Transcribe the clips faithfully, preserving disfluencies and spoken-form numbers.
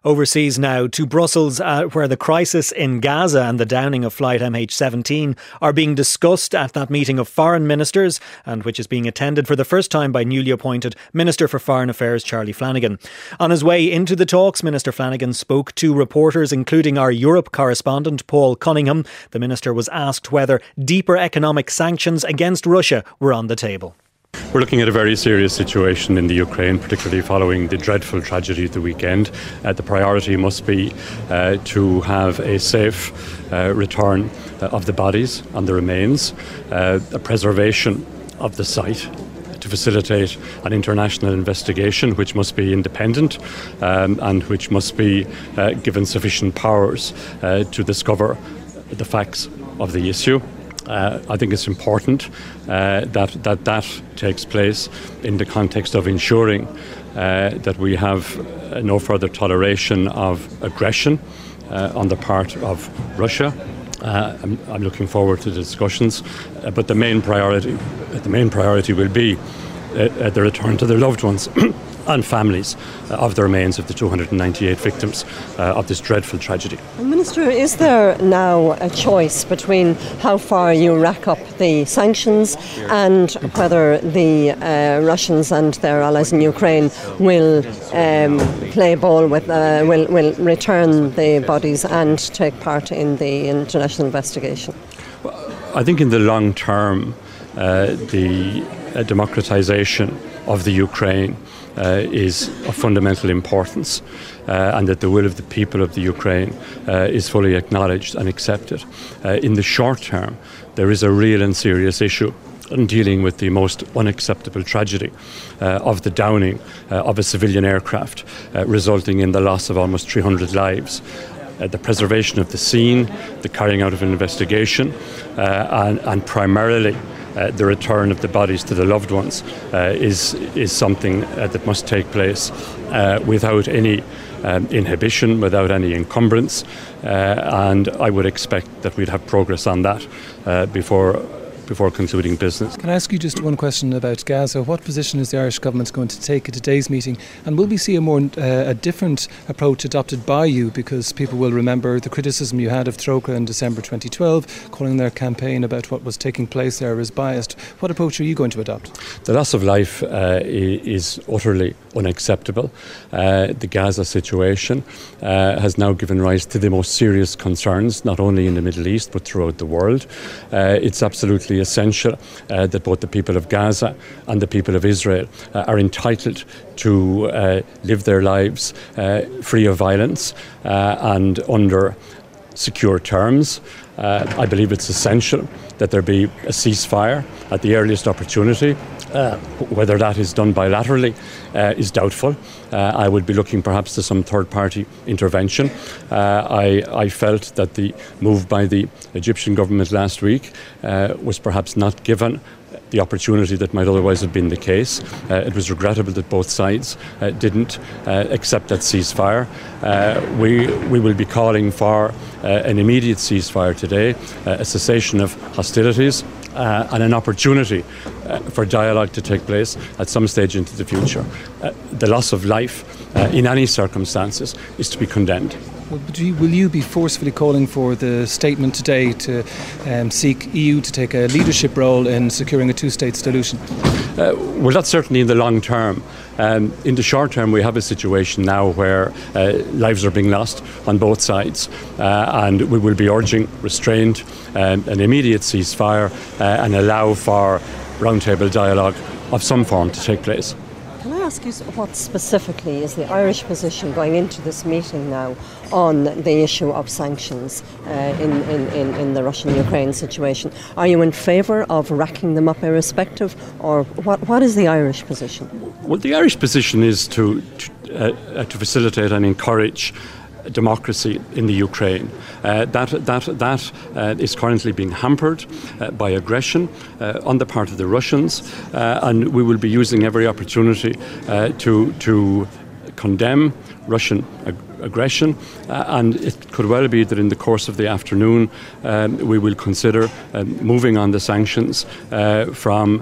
Overseas now to Brussels, uh, where the crisis in Gaza and the downing of flight M H seventeen are being discussed at that meeting of foreign ministers, and which is being attended for the first time by newly appointed Minister for Foreign Affairs Charlie Flanagan. On his way into the talks, Minister Flanagan spoke to reporters, including our Europe correspondent Paul Cunningham. The minister was asked whether deeper economic sanctions against Russia were on the table. We're looking at a very serious situation in the Ukraine, particularly following the dreadful tragedy of the weekend. Uh, the priority must be uh, to have a safe uh, return uh, of the bodies and the remains, uh, a preservation of the site, to facilitate an international investigation which must be independent um, and which must be uh, given sufficient powers uh, to discover the facts of the issue. Uh, I think it's important uh, that, that that takes place in the context of ensuring uh, that we have uh, no further toleration of aggression uh, on the part of Russia. Uh, I'm, I'm looking forward to the discussions, uh, but the main priority, the main priority will be uh, the return to their loved ones and families uh, of the remains of the two hundred ninety-eight victims uh, of this dreadful tragedy. Minister, is there now a choice between how far you rack up the sanctions and whether the uh, Russians and their allies in Ukraine will um, play ball with, uh, will, will return the bodies and take part in the international investigation? Well, I think in the long term, uh, the uh, democratisation of the Ukraine Uh, is of fundamental importance, uh, and that the will of the people of the Ukraine uh, is fully acknowledged and accepted. Uh, in the short term, there is a real and serious issue in dealing with the most unacceptable tragedy uh, of the downing uh, of a civilian aircraft, uh, resulting in the loss of almost three hundred lives. Uh, the preservation of the scene, the carrying out of an investigation, uh, and, and primarily Uh, the return of the bodies to the loved ones uh, is is something uh, that must take place uh, without any um, inhibition, without any encumbrance, uh, and I would expect that we'd have progress on that uh, before before concluding business. Can I ask you just one question about Gaza? What position is the Irish government going to take at today's meeting? And will we see a more uh, a different approach adopted by you? Because people will remember the criticism you had of Troika in December twenty twelve, calling their campaign about what was taking place there as biased. What approach are you going to adopt? The loss of life uh, is utterly unacceptable. Uh, the Gaza situation uh, has now given rise to the most serious concerns, not only in the Middle East but throughout the world. Uh, it's absolutely essential uh, that both the people of Gaza and the people of Israel uh, are entitled to uh, live their lives uh, free of violence uh, and under secure terms. Uh, I believe it's essential that there be a ceasefire at the earliest opportunity. Uh, whether that is done bilaterally uh, is doubtful. Uh, I would be looking perhaps to some third-party intervention. Uh, I, I felt that the move by the Egyptian government last week uh, was perhaps not given the opportunity that might otherwise have been the case. Uh, it was regrettable that both sides uh, didn't uh, accept that ceasefire. Uh, we, we will be calling for uh, an immediate ceasefire today, uh, a cessation of hostilities, Uh, and an opportunity uh, for dialogue to take place at some stage into the future. Uh, the loss of life uh, in any circumstances is to be condemned. Well, but you, will you be forcefully calling for the statement today to um, seek E U to take a leadership role in securing a two-state solution? Uh, well, that's certainly in the long term. Um, in the short term, we have a situation now where uh, lives are being lost on both sides, uh, and we will be urging restraint, um, an immediate ceasefire, uh, and allow for roundtable dialogue of some form to take place. Can I ask you what specifically is the Irish position going into this meeting now on the issue of sanctions uh, in, in, in, in the Russian-Ukraine situation? Are you in favour of racking them up irrespective, or what, what is the Irish position? Well, the Irish position is to, to, uh, to facilitate and encourage democracy in the Ukraine. Uh, that that that uh, is currently being hampered uh, by aggression uh, on the part of the Russians, uh, and we will be using every opportunity uh, to to condemn Russian ag- aggression. Uh, and it could well be that in the course of the afternoon um, we will consider um, moving on the sanctions uh, from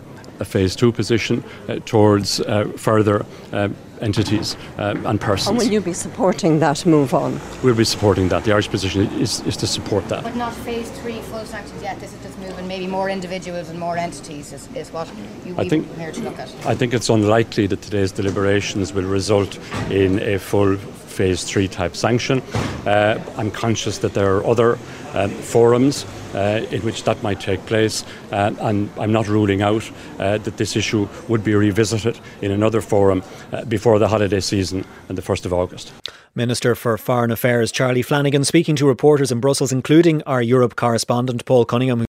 a phase two position uh, towards uh, further uh, entities uh, and persons. And will you be supporting that move on? We'll be supporting that. The Irish position is, is to support that. But not phase three full sanctions yet. This is just moving maybe more individuals and more entities is, is what you I think, here to look at. I think it's unlikely that today's deliberations will result in a full phase three type sanction. Uh, I'm conscious that there are other um, forums uh, in which that might take place, uh, and I'm not ruling out uh, that this issue would be revisited in another forum uh, before the holiday season on the first of August. Minister for Foreign Affairs Charlie Flanagan speaking to reporters in Brussels, including our Europe correspondent Paul Cunningham,